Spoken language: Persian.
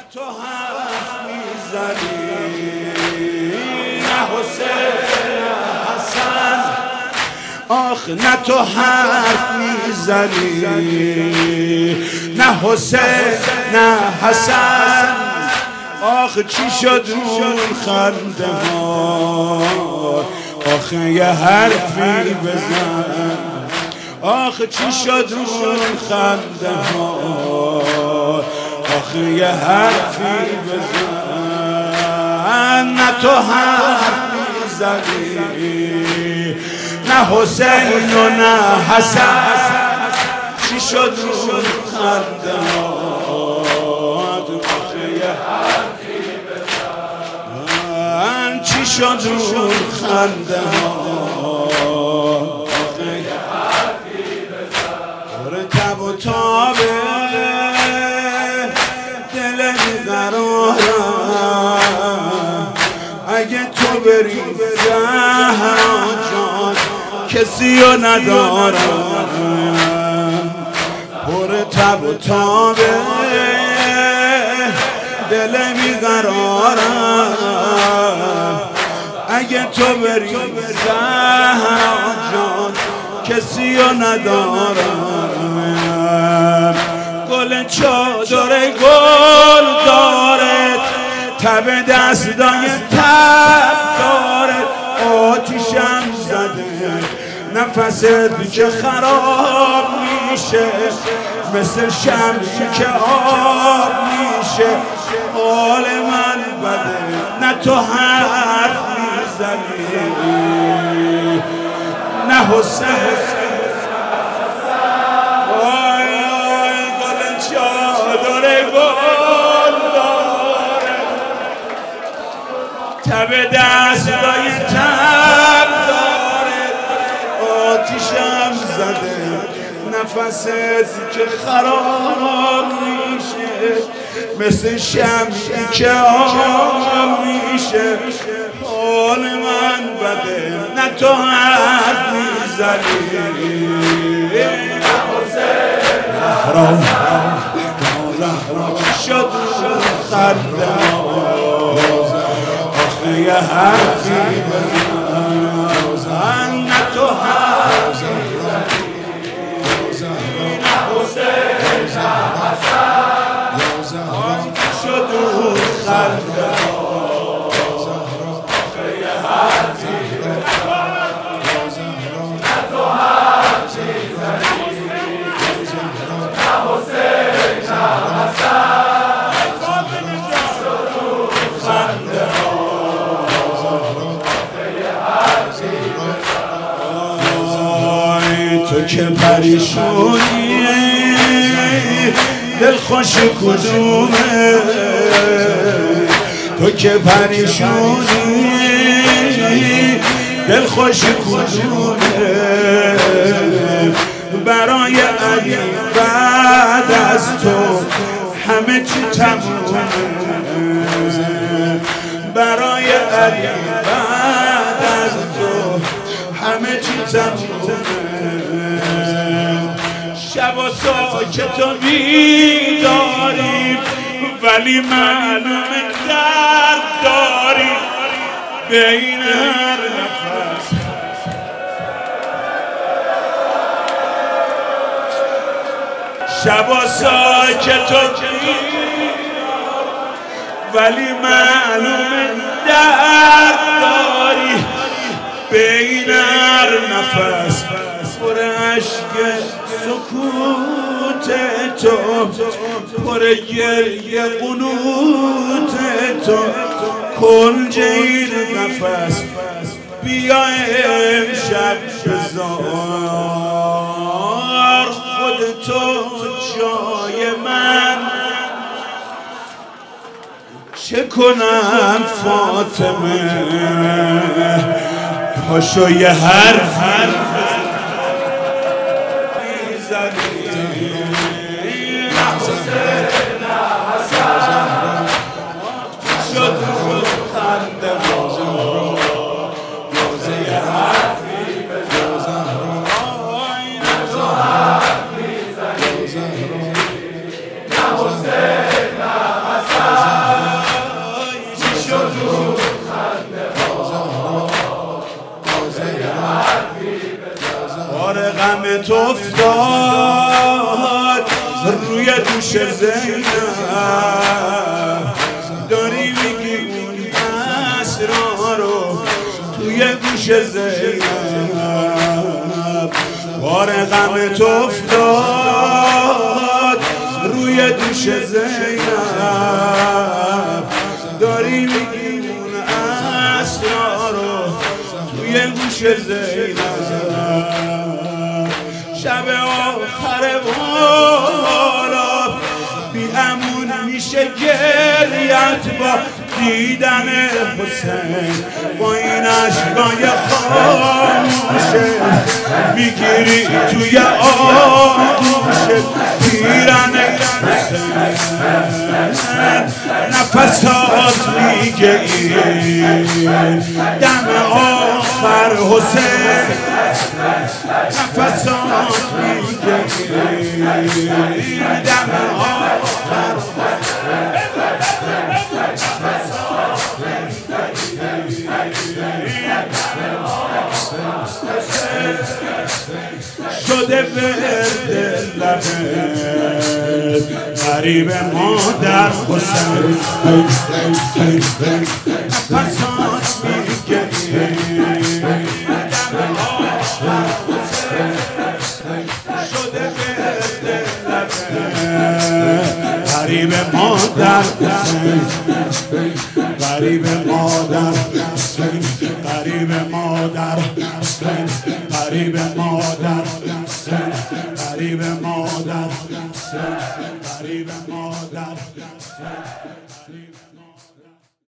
تو حرف میزنی نه حسین نه حسن، آخ نه تو حرف میزنی نه حسین نه حسن، آخ چی شد اون خنده ها، آخ یه حرفی بزن، آخ چی شد اون خنده ها، آخ یه حرفی بزن، نه تو حرف میزنی نه حسین و نه حسن، چی شد اون خنده ها، آخ یه حرفی بزن، چی شد اون خنده ها، آخ یه حرفی بزن، تب و تابه دل بیقرارم، اگه تو بری زهرا جان کسی رو ندارم، پر تب و تابه دل بیقرارم، اگه تو بری زهرا جان کسی رو ندارم، گل چادر گل داره، تب دستای تب داره، آتیشم زده نفست که خراب میشه، مثل شمعی که آب میشه، حال من بده نه تو حرف میزنی نه حسین، آی آی گل چادر گل داره، تب دستای تب داره، آتیشم زده نفست که خراب میشه، مثل شمعی که آب میشه، حال من بده نه تو حرف میزنی نه حسین زهرا شد خنده آخه یه حرفی بزن، نه تو حرف میزنی نه حسین نه حسن، شد خنده تو که پریشونی دل خوش کدومه، تو که پریشونی دل خوش کدومه، برای علی بعد از تو همه چی تمومه، برای علی بعد از تو همه چی تمومه، شب و ساکت و بیداری ولی معلوم درد داری، بین هر نفس شب و ساکت و بیداری ولی معلوم درد داری، بین هر نفس پر عشق سکوت تو، پر گریه قنوت تو، کنج این نفس بیا امشب بذار خودتو جای من، چه کنم فاطمه پاشو یه حرف حسین غمت افتاد روی دوش زینب داری میگی اون اسرارو توی گوش زینب بار غمت افتاد روی دوش زینب داری میگی اون اسرارو توی گوش زینب شب آخر بالا بی امون میشه گریت با دیدن حسین با این عشقای خاموشه میگیری توی آغوشه پیرن حسین نفسات میگه این دم آخر حسین نفسات میگه این دم آخر شده ورد لبت غریب مادر حسین نفسات میگه شده ورد لبت غریب مادر حسین غریب مادر حسین غریب مادر حسین غریب مادر حسین غریب مادر حسین غریب مادر حسین